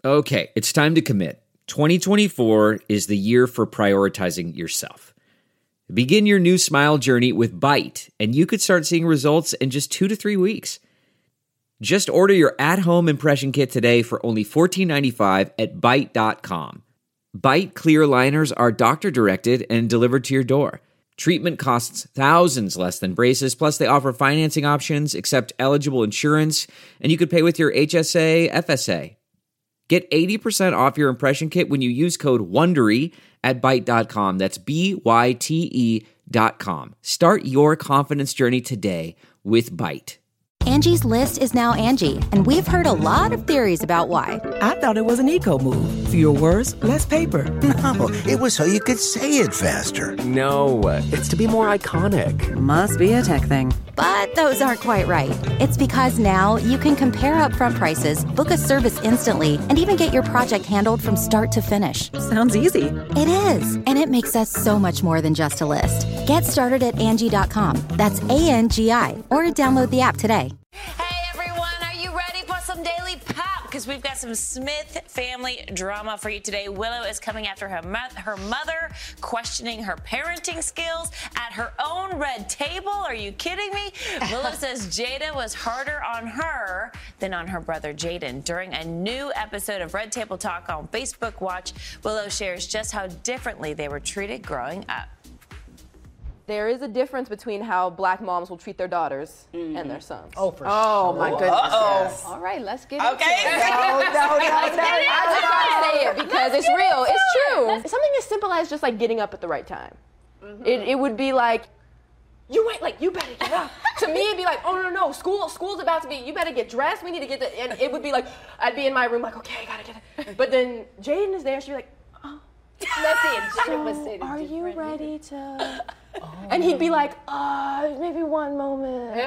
Okay, it's time to commit. 2024 is the year for prioritizing yourself. Begin your new smile journey with Byte, and you could start seeing results in just 2 to 3 weeks. Just order your at-home impression kit today for only $14.95 at Byte.com. Byte clear liners are doctor-directed and delivered to your door. Treatment costs thousands less than braces, plus they offer financing options, accept eligible insurance, and you could pay with your HSA, FSA. Get 80% off your impression kit when you use code WONDERY at Byte.com. That's BYTE.com. Start your confidence journey today with Byte. Angie's List is now Angie, and we've heard a lot of theories about why. I thought it was an eco move. Fewer words, less paper. No, it was so you could say it faster. No, it's to be more iconic. Must be a tech thing. But those aren't quite right. It's because now you can compare upfront prices, book a service instantly, and even get your project handled from start to finish. Sounds easy. It is, and it makes us so much more than just a list. Get started at Angie.com. That's ANGI, or download the app today. Hey everyone, are you ready for some Daily Pop? Because we've got some Smith family drama for you today. Willow is coming after her mother, questioning her parenting skills at her own red table. Are you kidding me? Willow says Jada was harder on her than on her brother Jaden. During a new episode of Red Table Talk on Facebook Watch, Willow shares just how differently they were treated growing up. There is a difference between how black moms will treat their daughters and their sons. Oh, for sure. Oh, my goodness. Yes. All right, let's get Okay. into it. No. I just want to say it because it's real. It's true. Something as simple as just like getting up at the right time. It would be like, you better get up. To me, it'd be like, oh, no, school's about to be, you better get dressed. We need to get the, and it would be like, I'd be in my room like, okay, I gotta get it. But then Jaden is there, she'd be like, oh. Let's see it. Jaden would say Are you differently. ready to? And he'd be like, maybe one moment.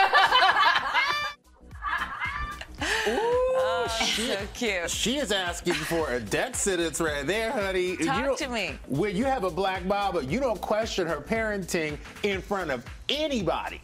So cute. She is asking for a death sentence right there, honey. Talk to me. When you have a black mom, but you don't question her parenting in front of anybody.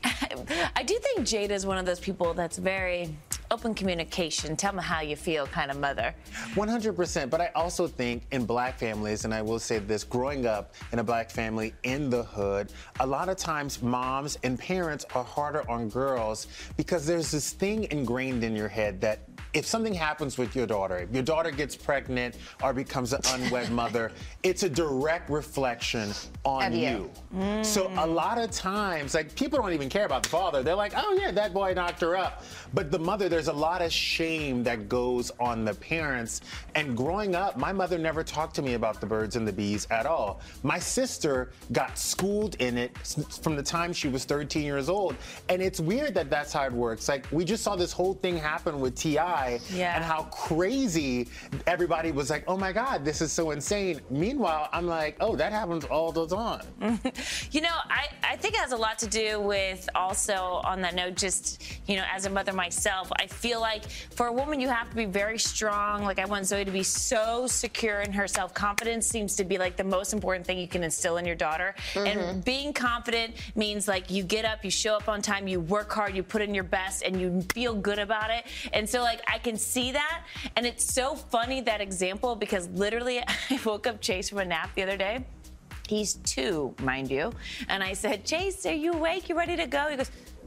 I do think Jada is one of those people that's very open communication. Tell me how you feel kind of mother. 100%. But I also think in black families, and I will say this, growing up in a black family in the hood, a lot of times moms and parents are harder on girls because there's this thing ingrained in your head that if something happens with your daughter, if your daughter gets pregnant or becomes an unwed mother, it's a direct reflection on you. So a lot of times, like, people don't even care about the father. They're like, oh yeah, that boy knocked her up. But the mother, there's a lot of shame that goes on the parents. And growing up, my mother never talked to me about the birds and the bees at all. My sister got schooled in it from the time she was 13 years old. And it's weird that that's how it works. Like, we just saw this whole thing happen with T.I. and how crazy everybody was like, oh my God, this is so insane. Meanwhile, I'm like, oh, that happens all the time. You know, I think it has a lot to do with also, on that note, just, you know, as a mother myself, I feel like for a woman, you have to be very strong. Like, I want Zoe to be so secure in her self-confidence seems to be like the most important thing you can instill in your daughter. And being confident means like you get up, you show up on time, you work hard, you put in your best, and you feel good about it. And so, like, I can see that. And it's so funny, that example, because literally I woke up Chase from a nap the other day. He's 2, mind you. And I said, Chase, are you awake? You ready to go? He goes,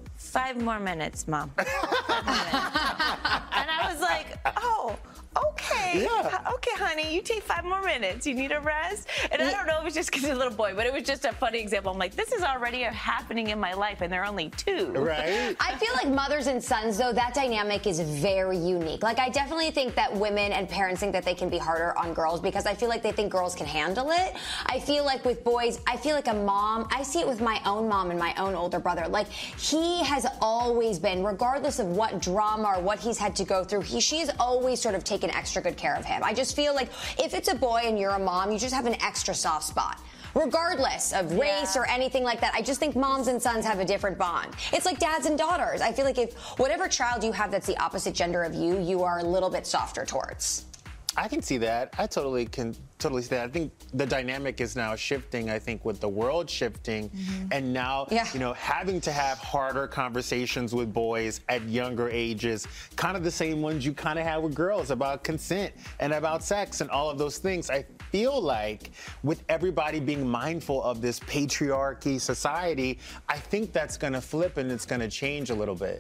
5 more minutes, Mom. 5 more minutes. And I was like, oh, okay. Yeah. Okay, honey, you take 5 more minutes. You need a rest? And I don't know if it's just because he's a little boy, but it was just a funny example. I'm like, this is already happening in my life, and they're only 2. Right? I feel like mothers and sons, though, that dynamic is very unique. Like, I definitely think that women and parents think that they can be harder on girls because I feel like they think girls can handle it. I feel like with boys, I feel like a mom, I see it with my own mom and my own older brother. Like, he has always been, regardless of what drama or what he's had to go through, she has always sort of taken extra good care of him. I just feel like if it's a boy and you're a mom, you just have an extra soft spot. Regardless of race or anything like that, I just think moms and sons have a different bond. It's like dads and daughters. I feel like if whatever child you have that's the opposite gender of you, you are a little bit softer towards. I can see that. I can totally see that. I think the dynamic is now shifting, I think, with the world shifting. And now, having to have harder conversations with boys at younger ages, kind of the same ones you kind of have with girls about consent and about sex and all of those things. I feel like with everybody being mindful of this patriarchy society, I think that's going to flip and it's going to change a little bit.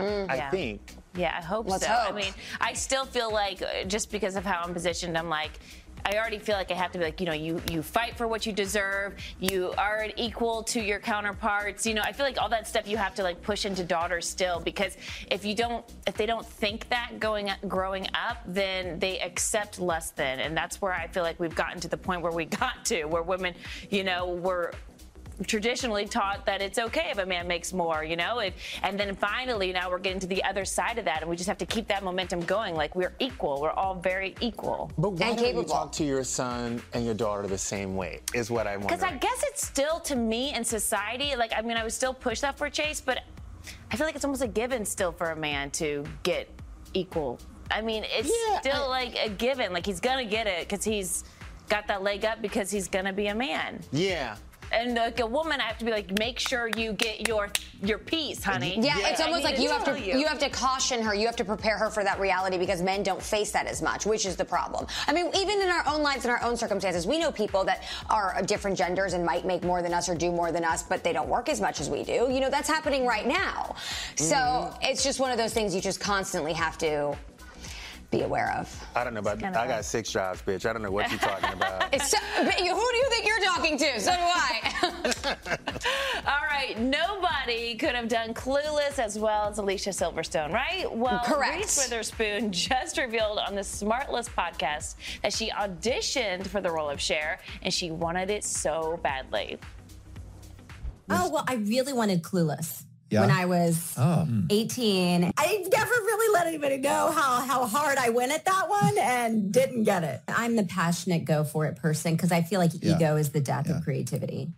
I think. Yeah, I hope Let's so. hope. I mean, I still feel like, just because of how I'm positioned, I'm like, I already feel like I have to be like, you fight for what you deserve. You are equal to your counterparts. I feel like all that stuff you have to like push into daughters still, because if they don't think that growing up, then they accept less than. And that's where I feel like we've gotten to the point where we got to, where women, were traditionally taught that it's okay if a man makes more, and then finally now we're getting to the other side of that, and we just have to keep that momentum going. Like, we're equal. We're all very equal. But why don't you talk to your son and your daughter the same way, is what I'm wondering. Because I guess it's still, to me, in society, like, I mean, I would still push that for Chase, but I feel like it's almost a given still for a man to get equal. I mean, it's still like a given. Like, he's gonna get it because he's got that leg up, because he's gonna be a man. Yeah. And like a woman, I have to be like, make sure you get your piece, honey. Yeah, it's almost like you have to caution her, you have to prepare her for that reality, because men don't face that as much, which is the problem. I mean, even in our own lives, in our own circumstances, we know people that are different genders and might make more than us or do more than us, but they don't work as much as we do. That's happening right now. So it's just one of those things you just constantly have to be aware of. I don't know about I got 6 jobs, bitch. I don't know what you're talking about. Who do you think you're talking to? So do I. All right, nobody could have done Clueless as well as Alicia Silverstone, right? Well, correct. Reese Witherspoon just revealed on the Smartless podcast that she auditioned for the role of Cher, and she wanted it so badly. Oh, well, I really wanted Clueless. When I was 18. I never really let anybody know how hard I went at that one, and didn't get it. I'm the passionate go for it person, because I feel like ego is the death of creativity.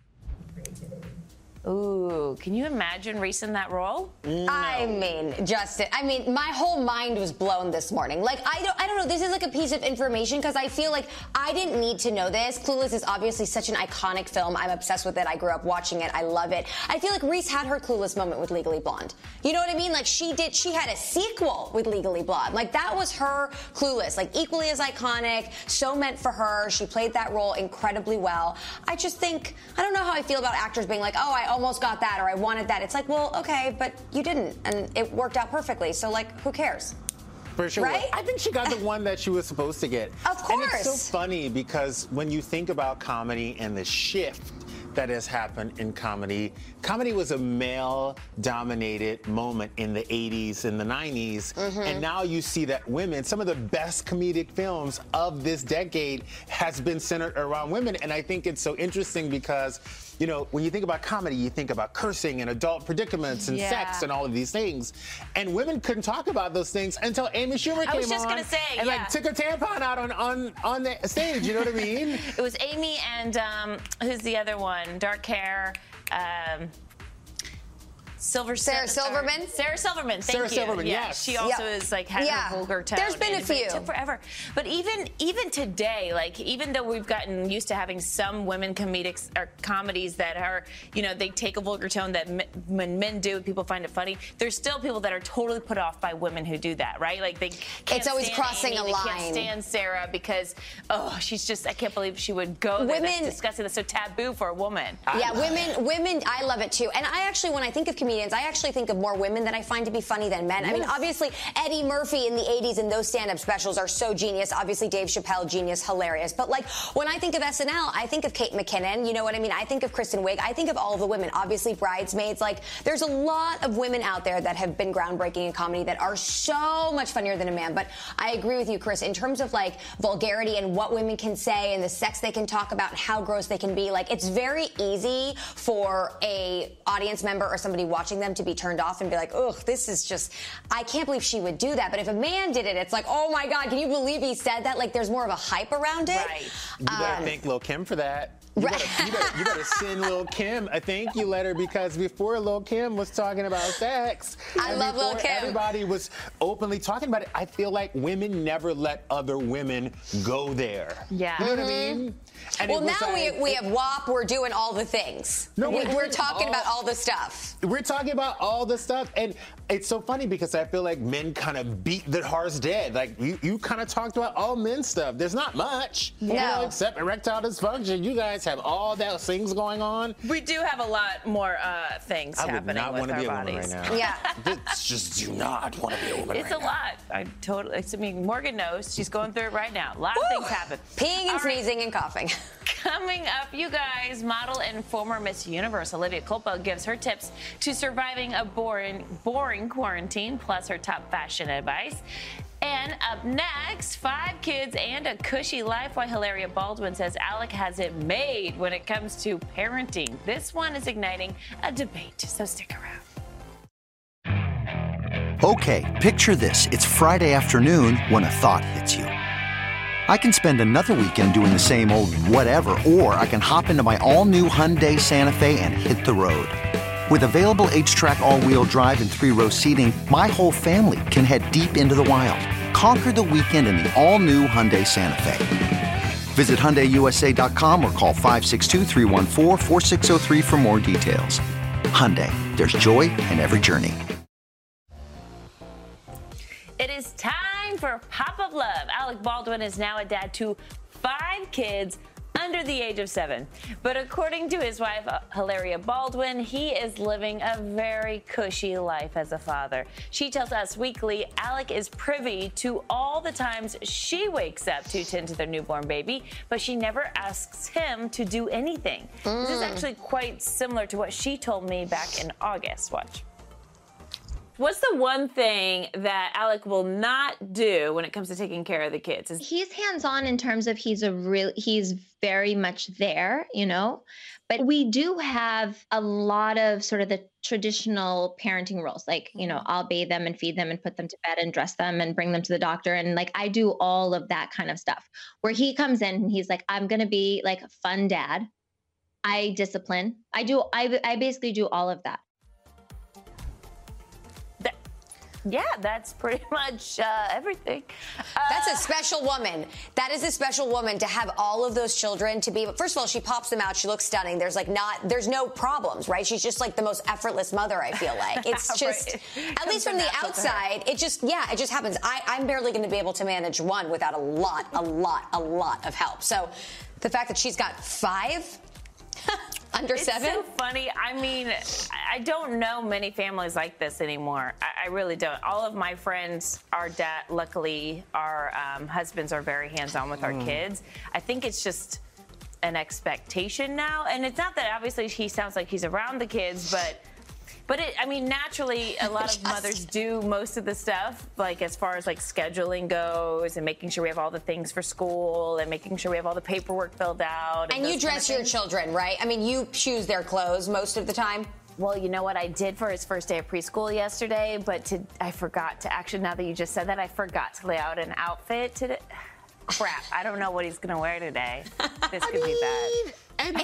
Ooh, can you imagine Reese in that role? No. I mean, Justin, my whole mind was blown this morning. Like, I don't know, this is like a piece of information, because I feel like I didn't need to know this. Clueless is obviously such an iconic film. I'm obsessed with it. I grew up watching it. I love it. I feel like Reese had her Clueless moment with Legally Blonde. You know what I mean? Like, she had a sequel with Legally Blonde. Like, that was her Clueless. Like, equally as iconic, so meant for her. She played that role incredibly well. I just think, I don't know how I feel about actors being like, oh, I almost got that, or I wanted that. It's like, well, okay, but you didn't, and it worked out perfectly, so like, who cares? For sure. Right? I think she got the one that she was supposed to get. Of course. And it's so funny, because when you think about comedy and the shift that has happened in comedy was a male-dominated moment in the 80s and the 90s, and now you see that women, some of the best comedic films of this decade has been centered around women, and I think it's so interesting because, when you think about comedy, you think about cursing and adult predicaments and sex and all of these things, and women couldn't talk about those things until Amy Schumer came on. I was just gonna say, and like took her tampon out on the stage, you know what I mean? It was Amy and who's the other one? Dark hair. Sarah Silverman? Sarah Silverman, thank you. Sarah Silverman, yes. She also is like had her vulgar tone. There's been a few. It took forever. But even today, like even though we've gotten used to having some women comedics or comedies that are, they take a vulgar tone that when men do, people find it funny. There's still people that are totally put off by women who do that, right? Like they can't it's always stand crossing Amy, a line. They can't stand Sarah because she's just, I can't believe she would go there. That's disgusting. That's so taboo for a woman. Yeah, women, I love it too. And I actually, when I think of comedians, I actually think of more women that I find to be funny than men. Yes. I mean, obviously, Eddie Murphy in the 80s and those stand-up specials are so genius. Obviously, Dave Chappelle, genius, hilarious. But like, when I think of SNL, I think of Kate McKinnon, you know what I mean? I think of Kristen Wiig. I think of all of the women. Obviously, Bridesmaids. Like, there's a lot of women out there that have been groundbreaking in comedy that are so much funnier than a man. But I agree with you, Chris, in terms of like vulgarity and what women can say and the sex they can talk about and how gross they can be. Like, it's very easy for a audience member or somebody watching them to be turned off and be like, ugh, this is just, I can't believe she would do that. But if a man did it, it's like, oh my God, can you believe he said that? Like, there's more of a hype around it. Right. You gotta thank Lil' Kim for that. You better send Lil' Kim a thank you letter, because before Lil' Kim was talking about sex, I love Lil' Kim. Everybody was openly talking about it. I feel like women never let other women go there. Yeah. You know what I mean? And well, now we have WAP. We're doing all the things. No, we're talking about all the stuff. We're talking about all the stuff, and it's so funny because I feel like men kind of beat the horse dead. Like you kind of talked about all men stuff. There's not much, except erectile dysfunction. You guys have all those things going on. We do have a lot more things happening I would not with want to our be a bodies. woman right now. Yeah. It's just do not want to be a woman It's right a lot. I mean, Morgan knows. She's going through it right now. A lot of things happen. Peeing and sneezing and coughing. Coming up, you guys, model and former Miss Universe Olivia Culpo gives her tips to surviving a boring quarantine, plus her top fashion advice. And up next, 5 kids and a cushy life, why Hilaria Baldwin says Alec has it made when it comes to parenting. This one is igniting a debate, so stick around. Okay, picture this. It's Friday afternoon when a thought hits you. I can spend another weekend doing the same old whatever, or I can hop into my all-new Hyundai Santa Fe and hit the road. With available H-Track all-wheel drive and 3-row seating, my whole family can head deep into the wild. Conquer the weekend in the all-new Hyundai Santa Fe. Visit HyundaiUSA.com or call 562-314-4603 for more details. Hyundai, there's joy in every journey. It is time for Pop of Love. Alec Baldwin is now a dad to 5 kids under the age of 7. But according to his wife, Hilaria Baldwin, he is living a very cushy life as a father. She tells Us Weekly Alec is privy to all the times she wakes up to tend to their newborn baby, but she never asks him to do anything. This is actually quite similar to what she told me back in August. Watch. What's the one thing that Alec will not do when it comes to taking care of the kids? He's hands-on in terms of he's very much there, you know, but we do have a lot of sort of the traditional parenting roles. Like, you know, I'll bathe them and feed them and put them to bed and dress them and bring them to the doctor. And like, I do all of that kind of stuff where he comes in and he's like, I'm going to be like a fun dad. I discipline. I basically do all of that. Yeah, that's pretty much everything. That's a special woman. That is a special woman to have all of those children to be. First of all, she pops them out. She looks stunning. There's no problems, right? She's just like the most effortless mother, I feel like. It's just, at least from the outside, it just happens. I'm barely going to be able to manage one without a lot of help. So the fact that she's got 5 under 7? It's so funny. I mean, I don't know many families like this anymore. I really don't. All of my friends, luckily, our husbands are very hands-on with our kids. I think it's just an expectation now. And it's not that obviously he sounds like he's around the kids, but naturally, a lot of mothers do most of the stuff, like as far as like scheduling goes and making sure we have all the things for school and making sure we have all the paperwork filled out. And you dress your children, right? I mean, you choose their clothes most of the time. Well, you know what I did for his first day of preschool yesterday, but I forgot to actually, now that you just said that, I forgot to lay out an outfit today. Crap, I don't know what he's going to wear today. This could be bad.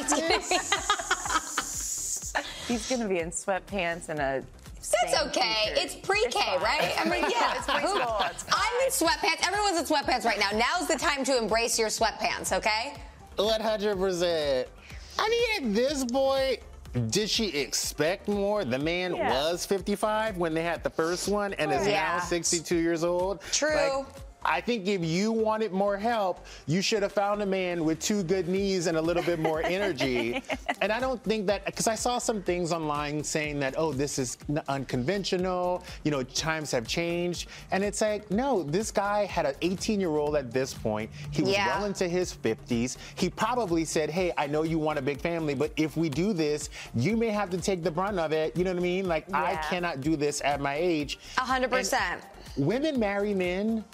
He's going to be in sweatpants and a... That's okay. It's pre-K, right? I mean, yeah. It's preschool. I'm in sweatpants. Everyone's in sweatpants right now. Now's the time to embrace your sweatpants, okay? 100%. I mean, at this point, did she expect more? The man was 55 when they had the first one and is now 62 years old. True. I think if you wanted more help, you should have found a man with 2 good knees and a little bit more energy. And I don't think that, because I saw some things online saying that, oh, this is unconventional, you know, times have changed. And it's like, no, this guy had an 18-year-old at this point. He was well into his 50s. He probably said, hey, I know you want a big family, but if we do this, you may have to take the brunt of it. You know what I mean? Like, I cannot do this at my age. 100%. And women marry men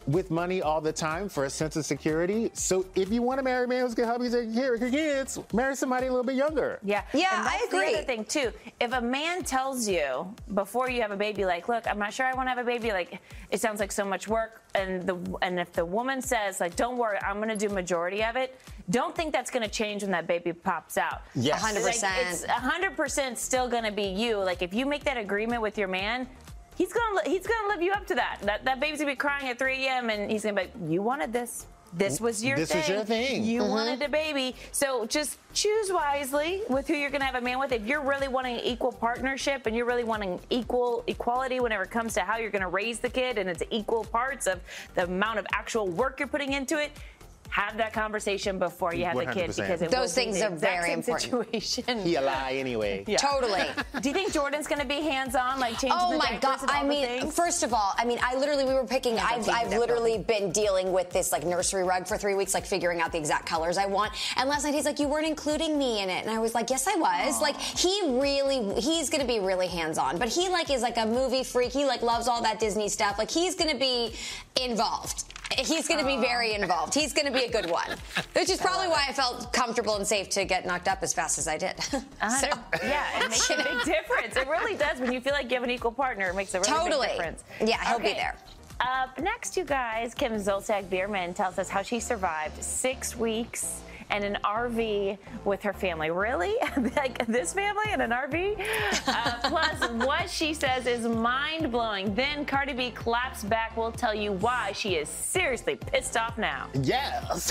with money all the time for a sense of security. So if you want to marry a man who's going to help you take care of your kids, marry somebody a little bit younger. Yeah, I agree. The other thing too, if a man tells you before you have a baby, like, look, I'm not sure I want to have a baby, like, it sounds like so much work, and if the woman says, like, don't worry, I'm going to do majority of it, don't think that's going to change when that baby pops out. Yes. 100%. Like, it's 100% still going to be you. Like, if you make that agreement with your man, he's gonna live you up to that. That baby's gonna be crying at 3 a.m. and he's gonna be like, you wanted this. This was your thing. This was your thing. You wanted a baby. So just choose wisely with who you're gonna have a man with. If you're really wanting equal partnership and you're really wanting equality whenever it comes to how you're gonna raise the kid, and it's equal parts of the amount of actual work you're putting into it, have that conversation before you have 100%. The kid, because those things are very important. Situation. He a lie anyway. Yeah. Totally. Do you think Jordan's going to be hands-on, like changing the diapers and all the things? First of all, I've literally been dealing with this like nursery rug for 3 weeks, like figuring out the exact colors I want. And last night he's like, you weren't including me in it, and I was like, yes, I was. Aww. Like he's going to be really hands-on, but he like is like a movie freak. He like loves all that Disney stuff. Like he's going to be involved. He's going to be very involved. He's going to be a good one, which is probably why I felt comfortable and safe to get knocked up as fast as I did. Yeah, it makes a big difference. It really does. When you feel like you have an equal partner, it makes a really big difference. Yeah, he'll be there. Up next, you guys, Kim Zolciak-Biermann tells us how she survived 6 weeks and an RV with her family. Really? Like this family in an RV? Plus, what she says is mind-blowing. Then Cardi B claps back. We'll tell you why she is seriously pissed off now. Yes.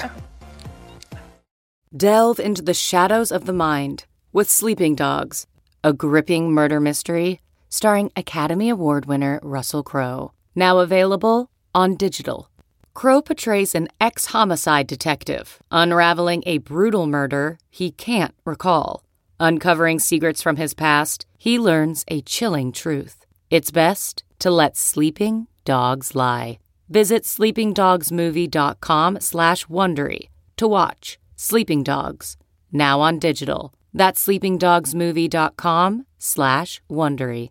Delve into the shadows of the mind with Sleeping Dogs, a gripping murder mystery starring Academy Award winner Russell Crowe. Now available on digital. Crowe portrays an ex-homicide detective unraveling a brutal murder he can't recall. Uncovering secrets from his past, he learns a chilling truth. It's best to let sleeping dogs lie. Visit sleepingdogsmovie.com/Wondery to watch Sleeping Dogs, now on digital. That's sleepingdogsmovie.com/Wondery.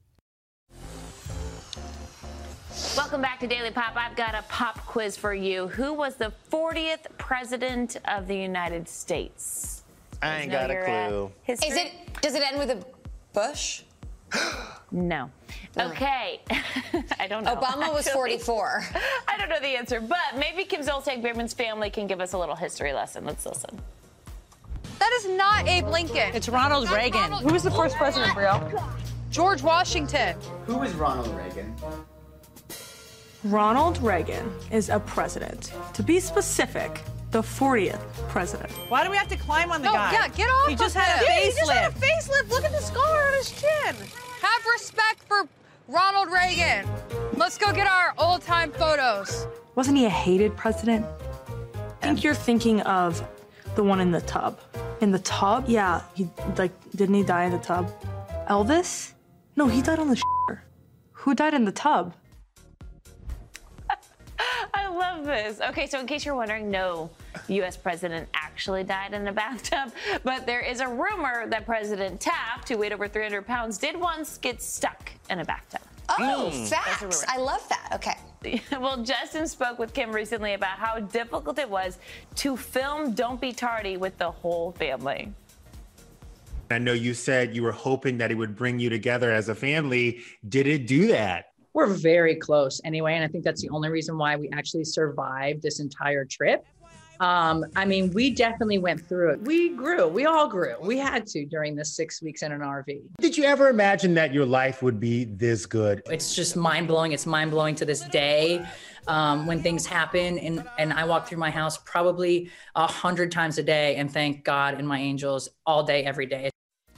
Welcome back to Daily Pop. I've got a pop quiz for you. Who was the 40th president of the United States? I ain't got a clue. Does it end with a Bush? No. Okay. I don't know. Obama was 44. I don't know the answer, but maybe Kim Zolciak-Biermann's family can give us a little history lesson. Let's listen. That is not Abe Lincoln. It's Ronald Reagan. Who was the first president, Brielle? George Washington. Who was Ronald Reagan? Ronald Reagan is a president. To be specific, the 40th president. Why do we have to climb on the guy? Yeah, get off. He just had a facelift. He just had a facelift. Look at the scar on his chin. Have respect for Ronald Reagan. Let's go get our old-time photos. Wasn't he a hated president? I think you're thinking of the one in the tub. In the tub? Yeah, didn't he die in the tub? Elvis? No, he died on the Who died in the tub? I love this. Okay, so in case you're wondering, no U.S. president actually died in a bathtub, but there is a rumor that President Taft, who weighed over 300 pounds, did once get stuck in a bathtub. Oh, facts. I love that. Okay. Well, Justin spoke with Kim recently about how difficult it was to film Don't Be Tardy with the whole family. I know you said you were hoping that it would bring you together as a family. Did it do that? We're very close anyway, and I think that's the only reason why we actually survived this entire trip. We definitely went through it. We grew. We all grew. We had to during the 6 weeks in an RV. Did you ever imagine that your life would be this good? It's just mind-blowing. It's mind-blowing to this day when things happen. And I walk through my house probably 100 times a day and thank God and my angels all day, every day.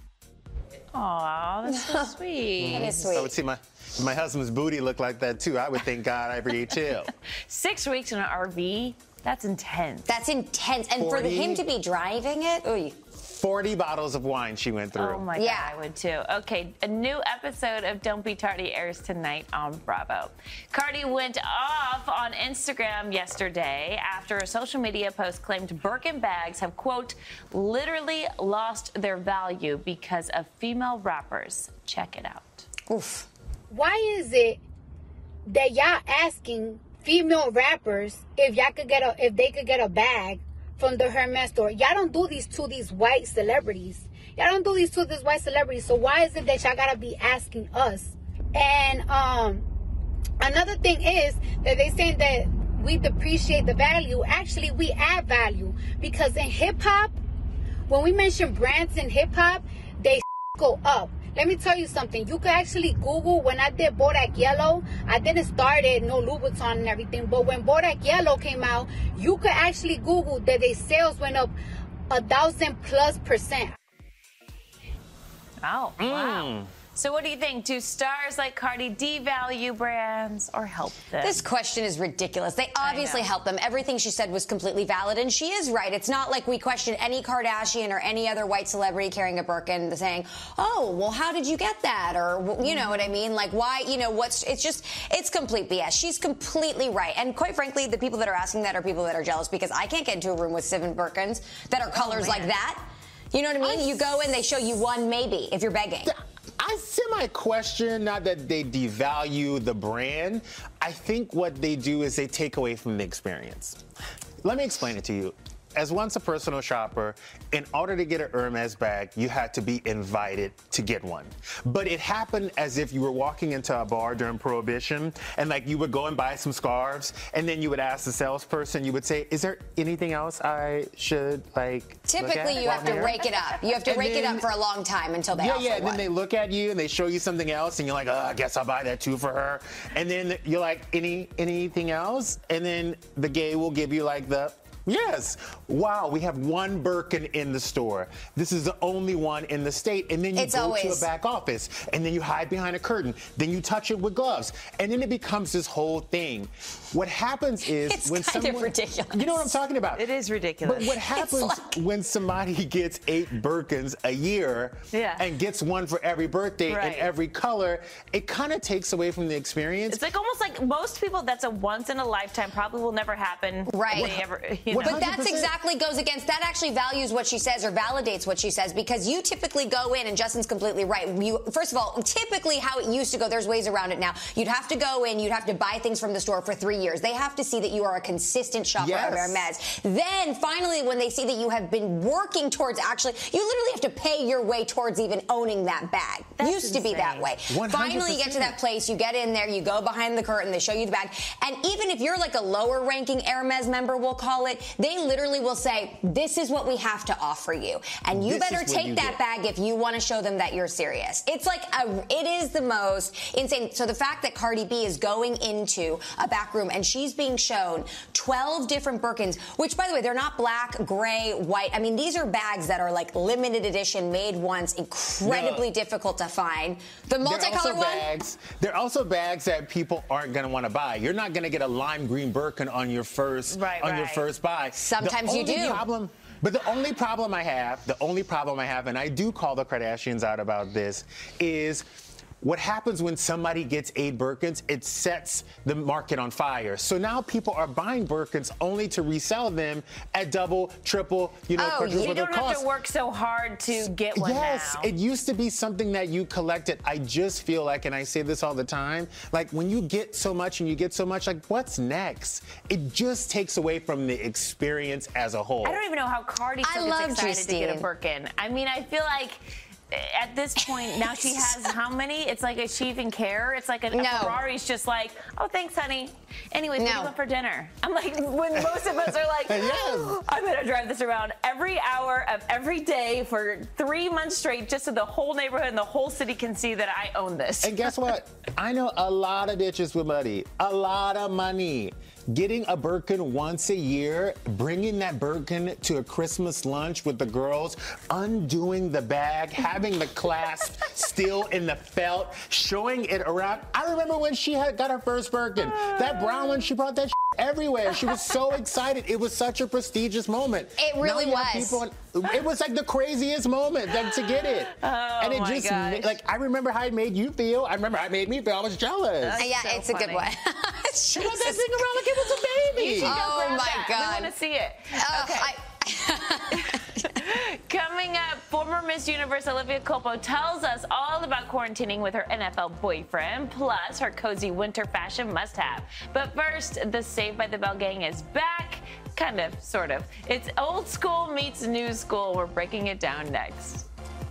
Aw, that's so sweet. That is sweet. I would see my husband's booty look like that too. I would thank God every day too. 6 weeks in an RV, that's intense. That's intense. And 40, for him to be driving it, 40 bottles of wine she went through. Oh my God, I would too. Okay, a new episode of Don't Be Tardy airs tonight on Bravo. Cardi went off on Instagram yesterday after a social media post claimed Birkin bags have, quote, literally lost their value because of female rappers. Check it out. Oof. Why is it that y'all asking female rappers, if they could get a bag from the Hermes store, y'all don't do these to these white celebrities. Y'all don't do these to these white celebrities. So why is it that y'all gotta be asking us? And another thing is that they saying that we depreciate the value. Actually, we add value, because in hip hop, when we mention brands in hip hop, they go up. Let me tell you something. You could actually Google, when I did Bodak Yellow, I didn't start it, no Louboutin and everything, but when Bodak Yellow came out, you could actually Google that their sales went up 1,000+%. Oh, wow. So what do you think? Do stars like Cardi devalue brands or help them? This question is ridiculous. They obviously help them. Everything she said was completely valid, and she is right. It's not like we question any Kardashian or any other white celebrity carrying a Birkin saying, oh, well, how did you get that? Or, you know what I mean? Like, why, it's complete BS. She's completely right. And quite frankly, the people that are asking that are people that are jealous, because I can't get into a room with 7 Birkins that are colors like that. You know what I mean? You go in, they show you one maybe if you're begging. I semi-question, not that they devalue the brand. I think what they do is they take away from the experience. Let me explain it to you. As once a personal shopper, in order to get an Hermes bag, you had to be invited to get one. But it happened as if you were walking into a bar during Prohibition, and like you would go and buy some scarves, and then you would ask the salesperson, you would say, is there anything else I should Typically, you have to rake it up. You have to rake it up for a long time until they offer and one. then they look at you and they show you something else, and you're like, oh, I guess I'll buy that too for her. And then you're like, anything else? And then the gay will give you like yes. Wow, we have one Birkin in the store. This is the only one in the state. And then you go to a back office, and then you hide behind a curtain. Then you touch it with gloves. And then it becomes this whole thing. What happens is it's kind of ridiculous. You know what I'm talking about? It is ridiculous. But what happens when somebody gets 8 Birkins a year and gets one for every birthday and every color, it kind of takes away from the experience. It's like almost like most people, that's a once in a lifetime, probably will never happen. Right. But that's exactly goes against, that actually values what she says or validates what she says, because you typically go in, and Justin's completely right. First of all, typically how it used to go, there's ways around it now. You'd have to go in, you'd have to buy things from the store for 3 years. They have to see that you are a consistent shopper of Hermes. Then finally, when they see that you have been working towards you literally have to pay your way towards even owning that bag. That's used to be that way. 100%. Finally, you get to that place, you get in there, you go behind the curtain, they show you the bag. And even if you're like a lower ranking Hermes member, we'll call it, they literally will say, this is what we have to offer you. And you better take that bag if you want to show them that you're serious. It's like, it is the most insane. So the fact that Cardi B is going into a back room and she's being shown 12 different Birkins, which, by the way, they're not black, gray, white. I mean, these are bags that are like limited edition, made once, incredibly difficult to find. The multicolored one? They're also bags that people aren't going to want to buy. You're not going to get a lime green Birkin on your first your first buy. Sometimes you do. But the only problem I have, and I do call the Kardashians out about this, is what happens when somebody gets 8 Birkins, it sets the market on fire. So now people are buying Birkins only to resell them at double, triple, quadruple you don't cost. have to work so hard to get one now. It used to be something that you collected. I just feel like, and I say this all the time, like when you get so much and you get so much, like what's next? It just takes away from the experience as a whole. I don't even know how Cardi gets excited to get a Birkin. I mean, I feel like at this point, now she has how many? It's like, does she even care? It's like a Ferrari's just like, oh, thanks, honey. Anyways, what do you want for dinner? I'm like, when most of us are like, I'm going to drive this around every hour of every day for 3 months straight, just so the whole neighborhood and the whole city can see that I own this. And guess what? I know a lot of bitches with money. A lot of money. Getting a Birkin once a year, bringing that Birkin to a Christmas lunch with the girls, undoing the bag, having the clasp still in the felt, showing it around. I remember when she got her first Birkin. That brown one, she brought that everywhere. She was so excited. It was such a prestigious moment. It really was. It was like the craziest moment to get it. And it just, I remember how it made you feel. I remember how it made me feel. I was jealous. It's a good one. She got that thing around like it was a baby. You should go grab my that. God. We want to see it. Okay. Coming up, former Miss Universe Olivia Culpo tells us all about quarantining with her NFL boyfriend, plus her cozy winter fashion must-have. But first, the Saved by the Bell gang is back. Kind of, sort of. It's old school meets new school. We're breaking it down next.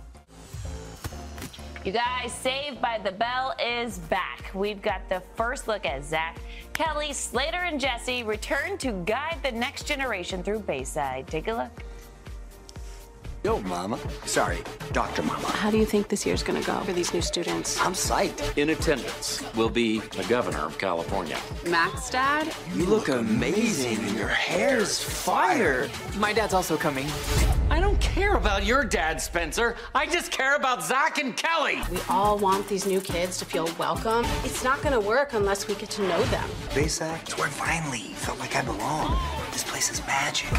You guys, Saved by the Bell is back. We've got the first look at Zach, Kelly, Slater, and Jesse return to guide the next generation through Bayside. Take a look. Yo, Mama. Sorry, Dr. Mama. How do you think this year's gonna go for these new students? I'm psyched. In attendance will be the governor of California. Max, Dad? You look amazing and your hair's fire. My dad's also coming. I don't care about your dad, Spencer. I just care about Zach and Kelly. We all want these new kids to feel welcome. It's not gonna work unless we get to know them. Bayside, it's where I finally felt like I belong. This place is magic.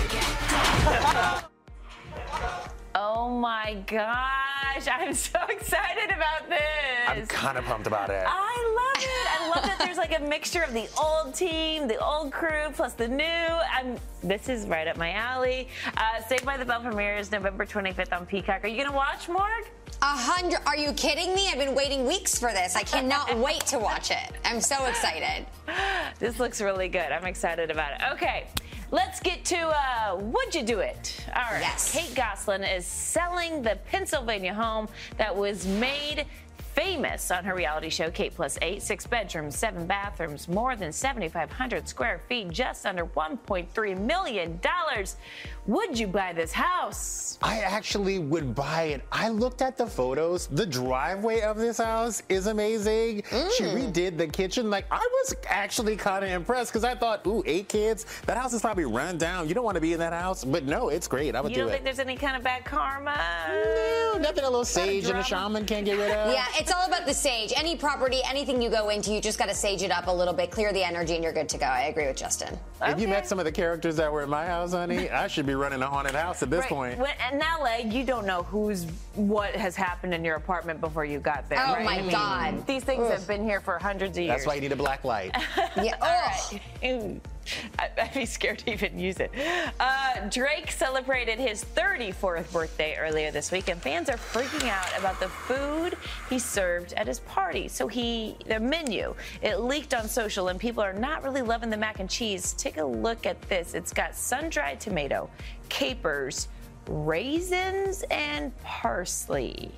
Oh my gosh, I'm so excited about this. I'm kind of pumped about it. I love it. I love that there's like a mixture of the old team, the old crew, plus the new. This is right up my alley. Saved by the Bell premieres November 25th on Peacock. Are you gonna watch, Morg? 100. Are you kidding me? I've been waiting weeks for this. I cannot wait to watch it. I'm so excited. This looks really good. I'm excited about it. Okay. Let's get to Would You Do It? All right. Yes. Kate Gosselin is selling the Pennsylvania home that was made famous on her reality show, Kate Plus 8. 6 bedrooms, 7 bathrooms, more than 7,500 square feet, just under $1.3 million. Would you buy this house? I actually would buy it. I looked at the photos. The driveway of this house is amazing. She redid the kitchen. Like, I was actually kind of impressed because I thought, ooh, 8 kids. That house is probably run down. You don't want to be in that house. But no, it's great. I would do it. You don't think there's any kind of bad karma? No, nothing a little sage and a shaman can't get rid of. Yeah, it's all about the sage. Any property, anything you go into, you just got to sage it up a little bit, clear the energy, and you're good to go. I agree with Justin. If you met some of the characters that were in my house, honey, I should be running a haunted house at this point. In LA, you don't know what has happened in your apartment before you got there. Oh, right? my God. These things have been here for hundreds of years. That's why you need a black light. Yeah. All right. I'd be scared to even use it. Drake celebrated his 34th birthday earlier this week, and fans are freaking out about the food he served at his party. So the menu, it leaked on social, and people are not really loving the mac and cheese. Take a look at this. It's got sun-dried tomato, capers, raisins, and parsley.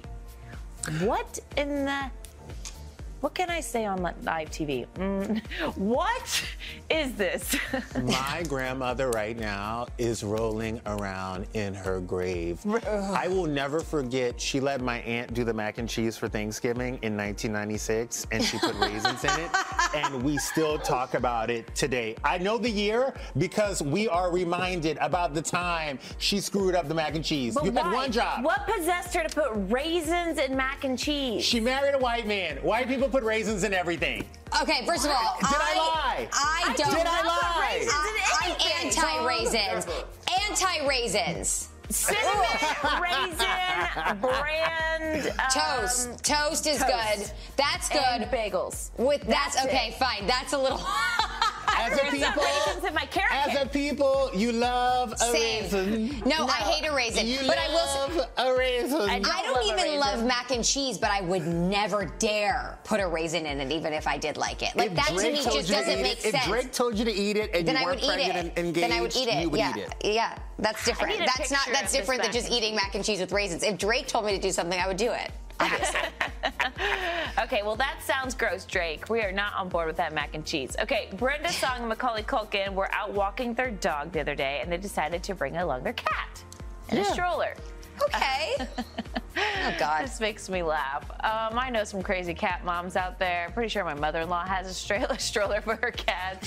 What can I say on live TV? What is this? My grandmother right now is rolling around in her grave. I will never forget, she let my aunt do the mac and cheese for Thanksgiving in 1996, and she put raisins in it, and we still talk about it today. I know the year because we are reminded about the time she screwed up the mac and cheese. But you had one job. What possessed her to put raisins in mac and cheese? She married a white man. White people put raisins in everything. Okay, first of all, Did I lie? I don't. Did I lie? I'm anti-raisins. Anti-raisins. Cinnamon raisin brand toast is good. That's good. And bagels. That's okay. Fine. That's a little. As a people, you love a raisin. No, I hate a raisin. But I will. A raisin. I don't even love mac and cheese, but I would never dare put a raisin in it, even if I did like it. Like, that to me just doesn't make sense. If Drake told you to eat it and then you weren't pregnant and engaged, then I would eat it. you would eat it. Yeah, that's different. That's different than just eating mac and cheese with raisins. If Drake told me to do something, I would do it. Obviously. Okay, well, that sounds gross, Drake. We are not on board with that mac and cheese. Okay, Brenda Song and Macaulay Culkin were out walking their dog the other day, and they decided to bring along their cat in a stroller. Okay. Oh, God. This makes me laugh. I know some crazy cat moms out there. Pretty sure my mother-in-law has a stroller for her cat.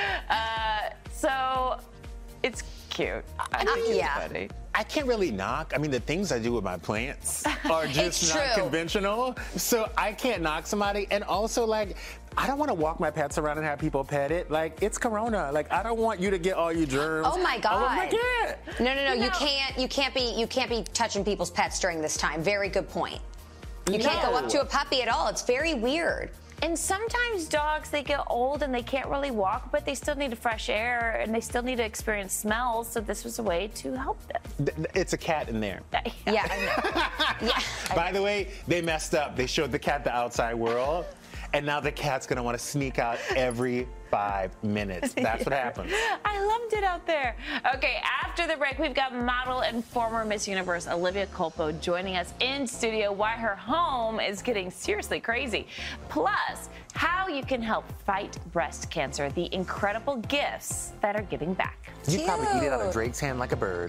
So it's cute. I think it's funny. I can't really knock. I mean, the things I do with my plants are just not conventional. So I can't knock somebody. And also, like, I don't want to walk my pets around and have people pet it. Like, it's Corona. Like, I don't want you to get all your germs. Oh my God. Oh my God. No. You can't be touching people's pets during this time. Very good point. You can't go up to a puppy at all. It's very weird. And sometimes dogs, they get old and they can't really walk, but they still need fresh air and they still need to experience smells. So this was a way to help them. It's a cat in there. Yeah, I know. Yeah. By the way, they messed up. They showed the cat the outside world, and now the cat's gonna want to sneak out every 5 minutes. That's what happens. I loved it out there. Okay, after the break, we've got model and former Miss Universe Olivia Culpo joining us in studio. Why her home is getting seriously crazy. Plus, how you can help fight breast cancer. The incredible gifts that are giving back. You probably eat it out of Drake's hand like a bird.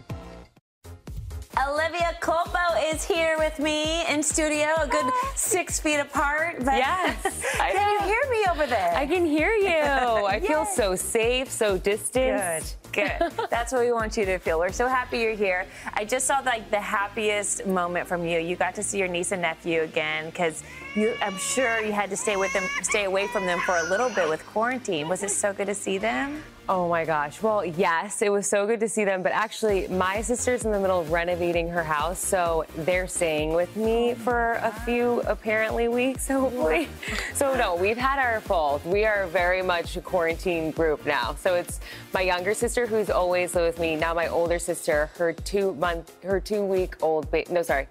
Olivia Culpo is here with me in studio, a good 6 feet apart. But yes. Can you hear me over there? I can hear you. I feel so safe, so distant. Good. That's what we want you to feel. We're so happy you're here. I just saw like the happiest moment from you. You got to see your niece and nephew again because I'm sure you had to stay away from them for a little bit with quarantine. Was it so good to see them? Oh my gosh. Well, yes, it was so good to see them. But actually, my sister's in the middle of renovating her house, so they're staying with me for a few, apparently, weeks, hopefully. So no, we've had our full. We are very much a quarantine group now. So it's my younger sister who's always lived with me. Now my older sister, her 2 month old baby,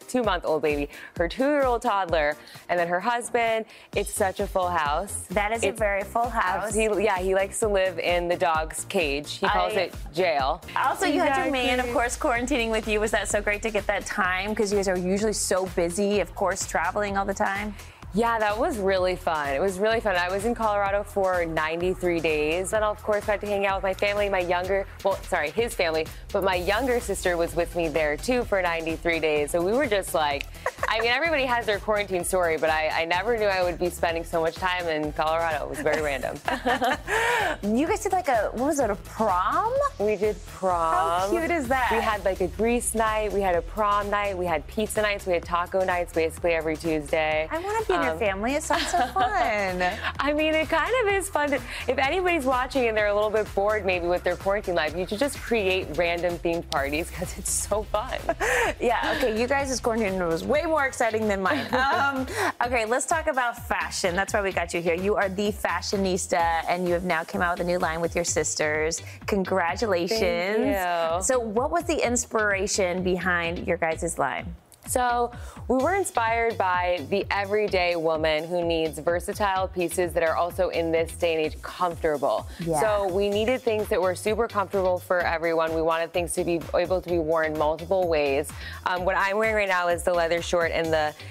her 2-year-old toddler, and then her husband. It's such a full house. That is a very full house. He likes to live in the dog's cage. He calls it jail. Also, you had your man, of course, quarantining with you. Was that so great to get that time? Because you guys are usually so busy, of course, traveling all the time. Yeah, that was really fun. It was really fun. I was in Colorado for 93 days. Then, of course, got to hang out with my family, his family. But my younger sister was with me there, too, for 93 days. So we were just like, I mean, everybody has their quarantine story, but I never knew I would be spending so much time in Colorado. It was very random. You guys did a prom? We did prom. How cute is that? We had like a Grease night. We had a prom night. We had pizza nights. We had taco nights basically every Tuesday. I want to be in your family. It sounds so fun. I mean, it kind of is fun. If anybody's watching and they're a little bit bored maybe with their quarantine life, you should just create random themed parties because it's so fun. Yeah, okay, you guys' quarantine was way more exciting than mine. Okay, let's talk about fashion. That's why we got you here. You are the fashionista, and you have now come out with a new line with your sisters. Congratulations. Thank you. So what was the inspiration behind your guys' line? So we were inspired by the everyday woman who needs versatile pieces that are also in this day and age comfortable. Yeah. So we needed things that were super comfortable for everyone. We wanted things to be able to be worn multiple ways. What I'm wearing right now is the leather short and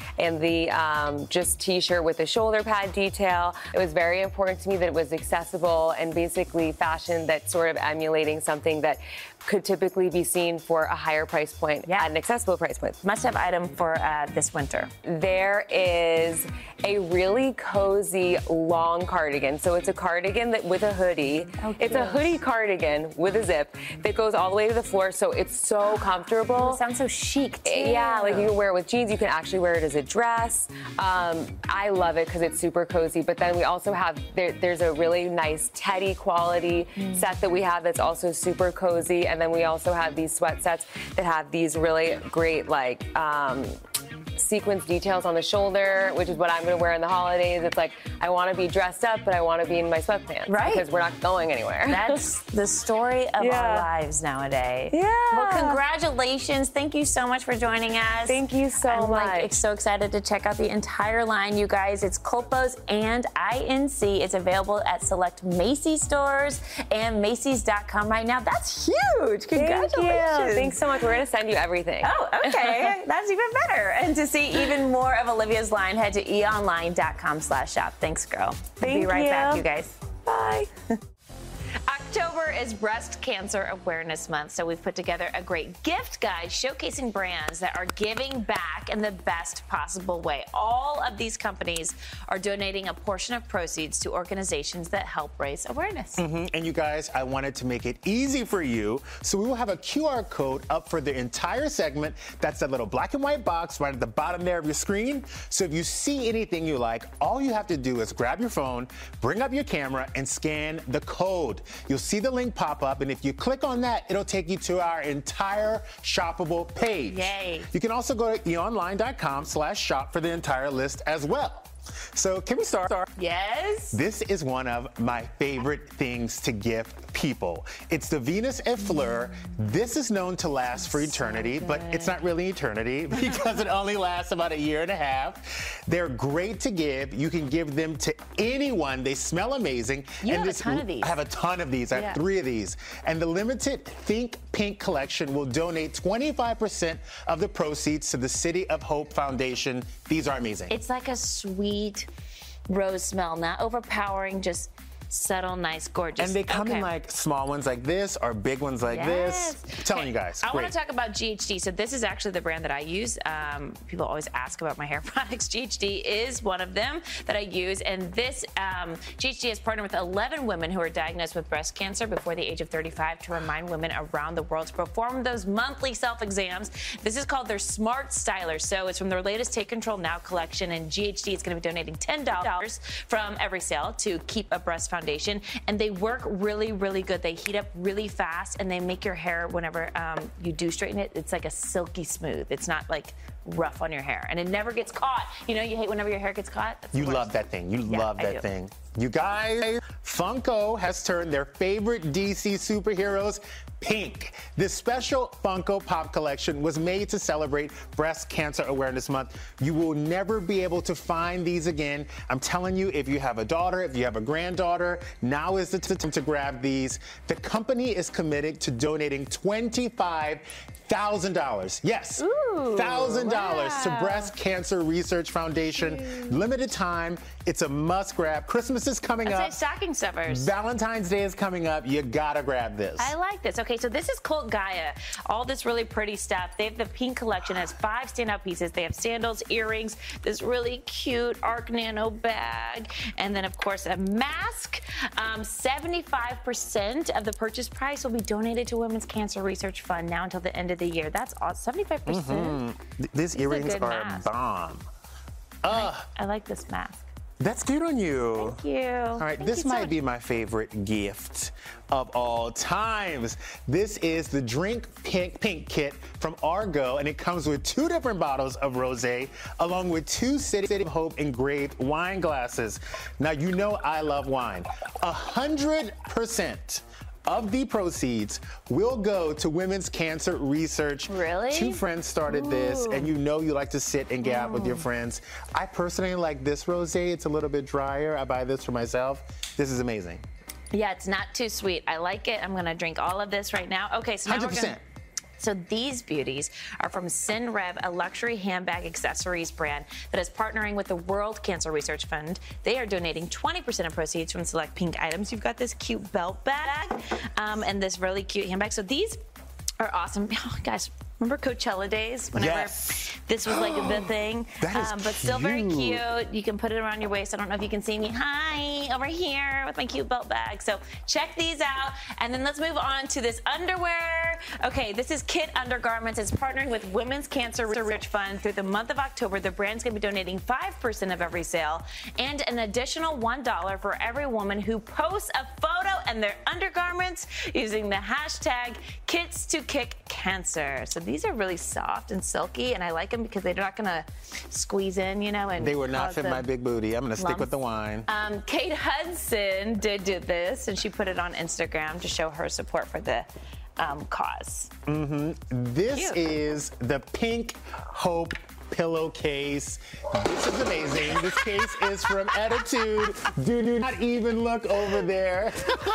the just t-shirt with the shoulder pad detail. It was very important to me that it was accessible and basically fashion that's sort of emulating something that could typically be seen for a higher price point at an accessible price point. Must-have item for this winter. There is a really cozy long cardigan. So it's a cardigan with a hoodie. Oh, it's a hoodie cardigan with a zip that goes all the way to the floor, so it's so comfortable. It sounds so chic, too. Yeah, like you can wear it with jeans. You can actually wear it as a dress. I love it because it's super cozy. But then we also have, there's a really nice teddy quality set that we have that's also super cozy. And then we also have these sweat sets that have these really great, like, sequence details on the shoulder, which is what I'm going to wear in the holidays. It's like, I want to be dressed up, but I want to be in my sweatpants. Right. Because we're not going anywhere. That's the story of our lives nowadays. Yeah. Well, congratulations. Thank you so much for joining us. Thank you so much. I'm so excited to check out the entire line, you guys. It's Culpo's and INC. It's available at select Macy's stores and Macy's.com right now. That's huge. Congratulations. Thank you. Thanks so much. We're going to send you everything. Oh, okay. That's even better. And to see even more of Olivia's line, head to eonline.com/shop. Thanks, girl. Thank Be right you. back, you guys. Bye. October is Breast Cancer Awareness Month, so we've put together a great gift guide showcasing brands that are giving back in the best possible way. All of these companies are donating a portion of proceeds to organizations that help raise awareness. And you guys, I wanted to make it easy for you, so we will have a QR code up for the entire segment. That's that little black and white box right at the bottom there of your screen. So if you see anything you like, all you have to do is grab your phone, bring up your camera, and scan the code. You'll see the link pop up, and if you click on that, it'll take you to our entire shoppable page. Yay. You can also go to eonline.com/shop for the entire list as well. So can we start? Yes. This is one of my favorite things to gift people. It's the Venus et Fleur. This is known to last for eternity, but it's not really eternity because it only lasts about a year and a half. They're great to give. You can give them to anyone. They smell amazing. You have a ton of these. I have a ton of these. I have 3 of these. And the limited Think Pink collection will donate 25% of the proceeds to the City of Hope Foundation. These are amazing. It's like a sweet rose smell, not overpowering, just subtle, nice, gorgeous. And they come in like small ones like this or big ones like this. I'm telling you guys. I want to talk about GHD. So this is actually the brand that I use. People always ask about my hair products. GHD is one of them that I use. And this GHD has partnered with 11 women who are diagnosed with breast cancer before the age of 35 to remind women around the world to perform those monthly self-exams. This is called their Smart Styler. So it's from their latest Take Control Now collection. And GHD is going to be donating $10 from every sale to Keep a Breast Foundation. And they work really, really good. They heat up really fast, and they make your hair, whenever you do straighten it, it's like a silky smooth. It's not like rough on your hair, and it never gets caught. You know, you hate whenever your hair gets caught. That's You love that thing. You love that thing. You guys, Funko has turned their favorite DC superheroes pink. This special Funko Pop collection was made to celebrate Breast Cancer Awareness Month. You will never be able to find these again. I'm telling you, if you have a daughter, if you have a granddaughter, now is the time to grab these. The company is committed to donating $25,000. Yes, $1,000 to Breast Cancer Research Foundation. Limited time. It's a must grab. Christmas is coming up. Stocking stuffers. Valentine's Day is coming up. You gotta grab this. I like this. Okay, so this is Cult Gaia. All this really pretty stuff. They have the pink collection. It has 5 standout pieces. They have sandals, earrings, this really cute Arc Nano bag, and then of course a mask. 75% of the purchase price will be donated to Women's Cancer Research Fund now until the end of the year. That's awesome. 75%. These earrings are bomb. I like this mask. That's good on you. Thank you. All right, this might be my favorite gift of all times. This is the Drink Pink kit from Argo, and it comes with 2 different bottles of rosé, along with 2 City of Hope engraved wine glasses. Now, you know I love wine. 100% of the proceeds will go to Women's Cancer Research. Really? 2 friends started this, and you know you like to sit and gab with your friends. I personally like this rosé. It's a little bit drier. I buy this for myself. This is amazing. Yeah, it's not too sweet. I like it. I'm going to drink all of this right now. Okay, so now 100%. So these beauties are from Synrev, a luxury handbag accessories brand that is partnering with the World Cancer Research Fund. They are donating 20% of proceeds from select pink items. You've got this cute belt bag and this really cute handbag. So these are awesome. Oh, guys, remember Coachella days? Whenever this was like the thing. But still very cute. You can put it around your waist. I don't know if you can see me. Hi, over here with my cute belt bag. So check these out. And then let's move on to this underwear. Okay, this is Kit Undergarments. It's partnering with Women's Cancer Research Fund through the month of October. The brand's going to be donating 5% of every sale and an additional $1 for every woman who posts a photo and their undergarments using the hashtag #KitsToKickCancer. So these are really soft and silky, and I like them because they're not going to squeeze in, you know. And they would not fit my big booty. I'm going to stick with the wine. Kate Hudson did this, and she put it on Instagram to show her support for the cause. This is the Pink Hope pillowcase. This is amazing. This case is from Attitude. Do not even look over there.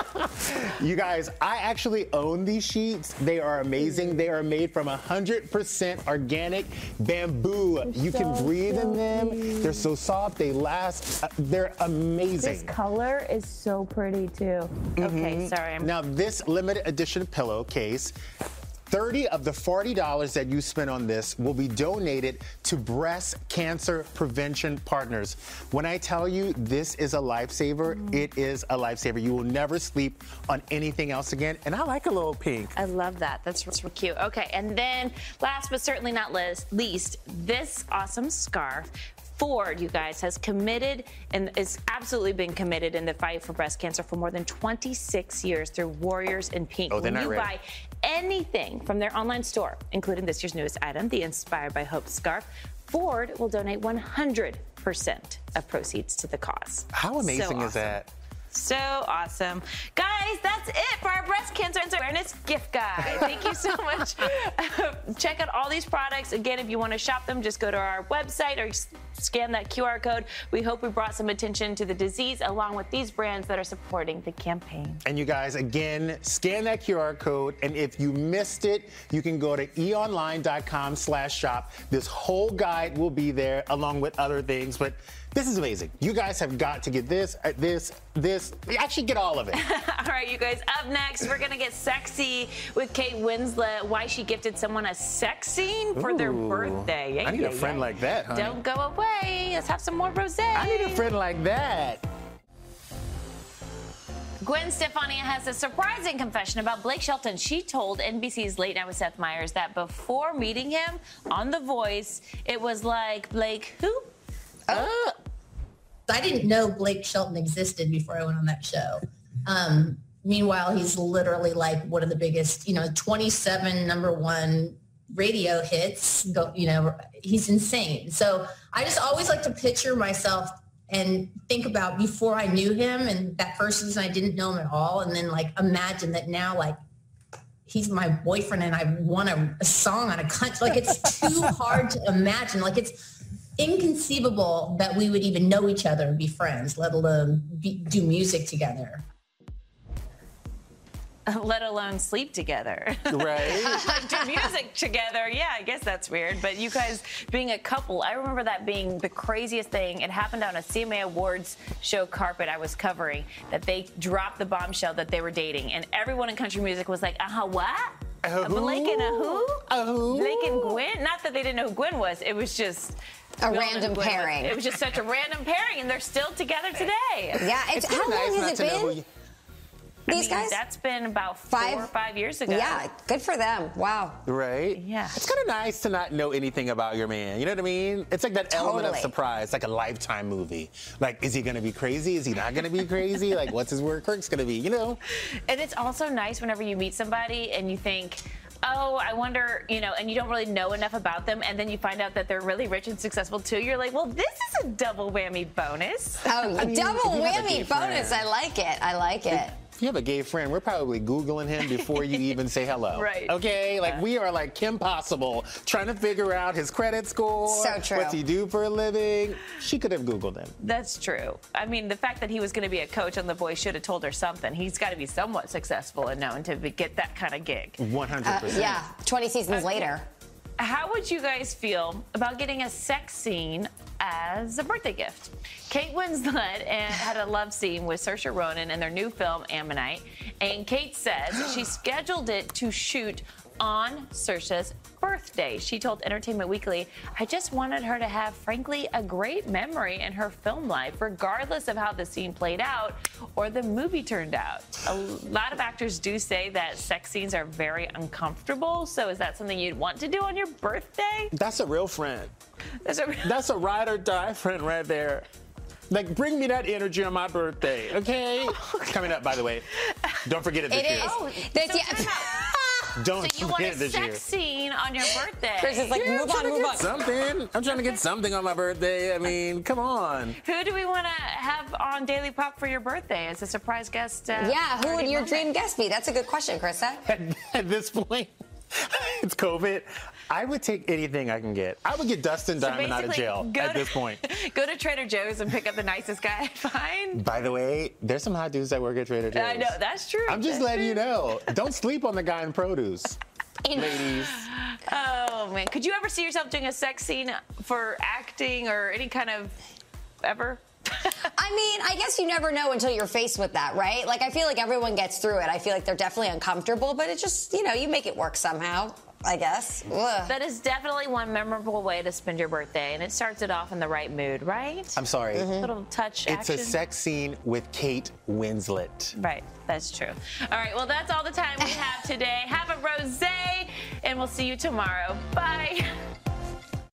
You guys, I actually own these sheets. They are amazing. They are made from 100% organic bamboo. You can breathe in them. They're so soft. They last. They're amazing. This color is so pretty too. Okay, sorry. Now, this limited edition pillowcase, 30 of the $40 that you spend on this will be donated to breast cancer prevention partners. When I tell you this is a lifesaver, it is a lifesaver. You will never sleep on anything else again. And I like a little pink. I love that. That's really cute. Okay, and then last but certainly not least, this awesome scarf. Ford, you guys, has committed and is absolutely been committed in the fight for breast cancer for more than 26 years through Warriors in Pink. Oh, they're not ready. Buy anything from their online store, including this year's newest item, the Inspired by Hope scarf, Ford will donate 100% 1% of proceeds to the cause. How amazing So is awesome. that? So awesome. Guys, that's it for our breast cancer awareness gift guide. Thank you so much. Check out all these products. Again, if you want to shop them, just go to our website or scan that QR code. We hope we brought some attention to the disease along with these brands that are supporting the campaign. And you guys, again, scan that QR code. And if you missed it, you can go to eonline.com/shop. This whole guide will be there along with other things. But this is amazing. You guys have got to get this. Actually, get all of it. All right, you guys, up next, we're going to get sexy with Kate Winslet, why she gifted someone a sex scene for their birthday. Yeah, I need a friend like that, honey. Don't go away. Let's have some more rosé. I need a friend like that. Gwen Stefani has a surprising confession about Blake Shelton. She told NBC's Late Night with Seth Meyers that before meeting him on The Voice, it was like, Blake, who? I didn't know Blake Shelton existed before I went on that show. Meanwhile, he's literally like one of the biggest, 27 #1 radio hits. He's insane. So I just always like to picture myself and think about before I knew him and that person, I didn't know him at all. And then imagine that now, he's my boyfriend and I won a song on a country. It's too hard to imagine. It's inconceivable that we would even know each other and be friends, let alone do music together. Let alone sleep together. Right. Do music together. Yeah, I guess that's weird. But you guys being a couple, I remember that being the craziest thing. It happened on a CMA Awards show carpet I was covering, that they dropped the bombshell that they were dating. And everyone in country music was like, what? Blake and a who? Blake and Gwen? Not that they didn't know who Gwen was. It was just a random pairing. It was just such a random pairing, and they're still together today. Yeah, how long has it been? These guys? That's been about 4 or 5 years ago. Yeah, good for them. Wow. Right? Yeah. It's kind of nice to not know anything about your man. You know what I mean? It's like that element of surprise, like a Lifetime movie. Is he going to be crazy? Is he not going to be crazy? What's his word quirk's going to be? And it's also nice whenever you meet somebody and you think, oh, I wonder, and you don't really know enough about them, and then you find out that they're really rich and successful too. You're like, well, this is a double whammy bonus. Oh, double whammy bonus. I like it. I like it. If you have a gay friend, we're probably Googling him before you even say hello. Right. Okay? We are like Kim Possible, trying to figure out his credit score. So true. What's he do for a living? She could have Googled him. That's true. I mean, the fact that he was going to be a coach on The Voice should have told her something. He's got to be somewhat successful and known to get that kind of gig. 100%. Yeah, 20 seasons later. How would you guys feel about getting a sex scene as a birthday gift? Kate Winslet had a love scene with Saoirse Ronan in their new film, Ammonite. And Kate says she scheduled it to shoot on Saoirse's birthday. She told Entertainment Weekly, I just wanted her to have, frankly, a great memory in her film life, regardless of how the scene played out or the movie turned out. A lot of actors do say that sex scenes are very uncomfortable. So is that something you'd want to do on your birthday? That's a real friend. That's a ride or die friend right there. Bring me that energy on my birthday, okay? Coming up, by the way. Don't forget it this year. It is. Don't so you want a this sex year. scene on your birthday? Chris is like, move on. Something. I'm trying to get something on my birthday. I mean, come on. Who do we want to have on Daily Pop for your birthday as a surprise guest? Who would your dream guest be? That's a good question, Krista. At this point, it's COVID. I would take anything I can get. I would get Dustin Diamond out of jail at this point. Go to Trader Joe's and pick up the nicest guy I find. By the way, there's some hot dudes that work at Trader Joe's. I know, that's true. I'm just letting you know. Don't sleep on the guy in produce. Ladies. Oh, man. Could you ever see yourself doing a sex scene for acting or any kind of ever? I mean, I guess you never know until you're faced with that, right? I feel like everyone gets through it. I feel like they're definitely uncomfortable, but it's just, you make it work somehow, I guess. Ugh. That is definitely one memorable way to spend your birthday, and it starts it off in the right mood, right? I'm sorry. Little touch It's action. a sex scene with Kate Winslet. Right, that's true. All right, well, that's all the time we have today. Have a rosé, and we'll see you tomorrow. Bye.